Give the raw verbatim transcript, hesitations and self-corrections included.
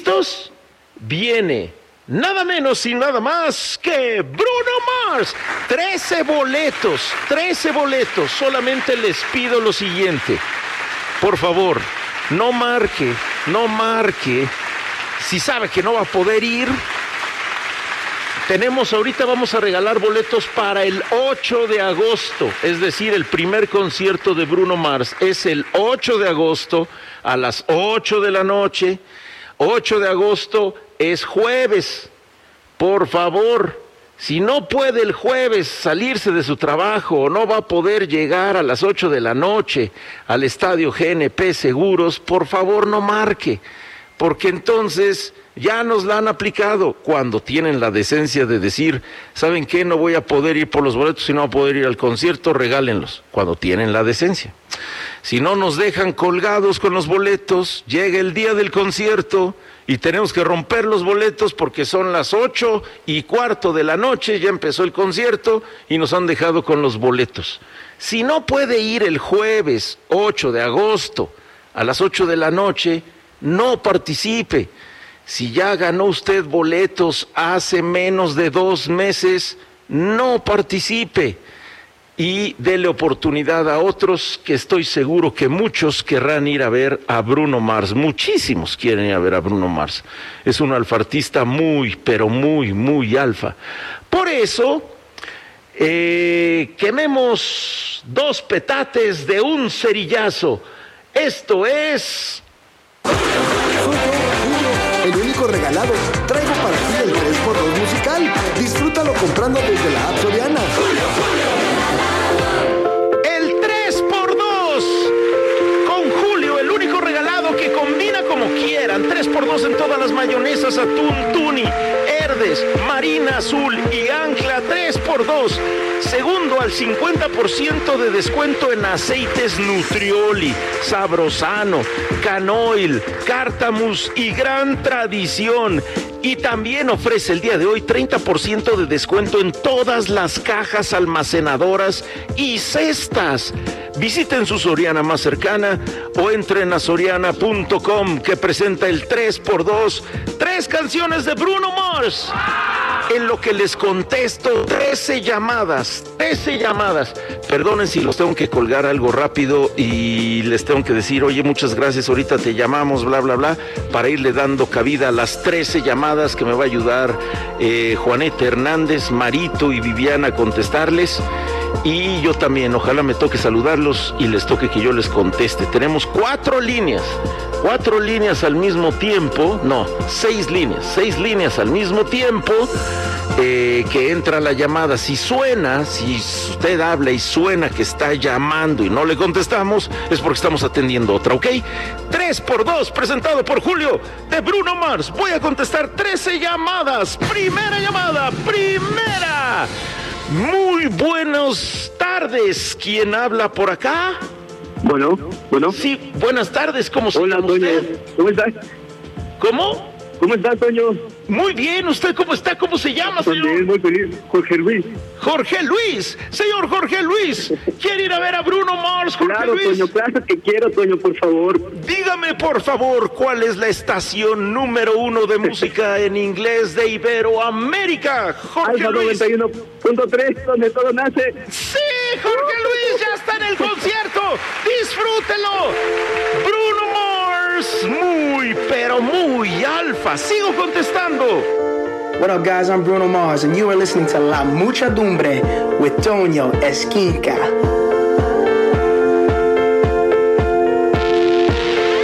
¿Listos? Viene nada menos y nada más que Bruno Mars. Trece boletos, trece boletos. Solamente les pido lo siguiente. Por favor, no marque, no marque. Si sabe que no va a poder ir, tenemos ahorita, vamos a regalar boletos para el ocho de agosto, es decir, el primer concierto de Bruno Mars. Es el ocho de agosto a las ocho de la noche. ocho de agosto es jueves. Por favor, si no puede el jueves salirse de su trabajo o no va a poder llegar a las ocho de la noche al estadio G N P Seguros, por favor no marque, porque entonces ya nos la han aplicado cuando tienen la decencia de decir, ¿saben qué? No voy a poder ir por los boletos y no voy a poder ir al concierto, regálenlos, cuando tienen la decencia. Si no nos dejan colgados con los boletos, llega el día del concierto y tenemos que romper los boletos porque son las ocho y cuarto de la noche, ya empezó el concierto y nos han dejado con los boletos. Si no puede ir el jueves ocho de agosto a las ocho de la noche, no participe. Si ya ganó usted boletos hace menos de dos meses, no participe y dele oportunidad a otros, que estoy seguro que muchos querrán ir a ver a Bruno Mars. Muchísimos quieren ir a ver a Bruno Mars. Es un alfartista muy, pero muy, muy alfa. Por eso, eh, quememos dos petates de un cerillazo. Esto es... El único regalado. Traigo para ti el tres por dos musical. Disfrútalo comprando desde la app Soriana. El tres por dos con Julio, el único regalado que combina como quieran. tres por dos en todas las mayonesas, atún, tuni, Herdes, Marina Azul y Ancla. Tres por dos. Segundo al cincuenta por ciento de descuento en aceites Nutrioli, Sabrosano, Canoil, Cártamus y Gran Tradición. Y también ofrece el día de hoy treinta por ciento de descuento en todas las cajas almacenadoras y cestas. Visiten su Soriana más cercana o entren a soriana punto com, que presenta el tres por dos. Tres canciones de Bruno Mars. En lo que les contesto, trece llamadas, trece llamadas. Perdonen si los tengo que colgar algo rápido y les tengo que decir, oye, muchas gracias, ahorita te llamamos, bla, bla, bla, para irle dando cabida a las trece llamadas que me va a ayudar eh, Juaneta Hernández, Marito y Viviana a contestarles. Y yo también, ojalá me toque saludarlos y les toque que yo les conteste. Tenemos cuatro líneas, cuatro líneas al mismo tiempo, no, seis líneas, seis líneas al mismo tiempo eh, que entra la llamada. Si suena, si usted habla y suena que está llamando y no le contestamos, es porque estamos atendiendo otra, ¿ok? tres por dos, presentado por Julio, de Bruno Mars. Voy a contestar trece llamadas. Primera llamada, primera. Muy buenas tardes. ¿Quién habla por acá? Bueno, bueno. Sí, buenas tardes. ¿Cómo se llama usted? Toño. ¿Cómo estás? ¿Cómo? ¿Cómo estás, Toño? Muy bien. ¿Usted cómo está? ¿Cómo se llama, señor? También muy feliz. Jorge Luis. Jorge Luis. Señor Jorge Luis, ¿quiere ir a ver a Bruno Mars, Jorge claro, Luis? Toño, claro que quiero, Toño, por favor. Dígame, por favor, ¿cuál es la estación número uno de música en inglés de Iberoamérica? Jorge Alfa Luis. noventa y uno punto tres, donde todo nace. ¡Sí, Jorge Luis! ¡Ya está en el concierto! ¡Disfrútelo! Bruno Mars, muy, pero muy alfa. Sigo contestando. What up, guys? I'm Bruno Mars, and you are listening to La Muchadumbre with Toño Esquinca.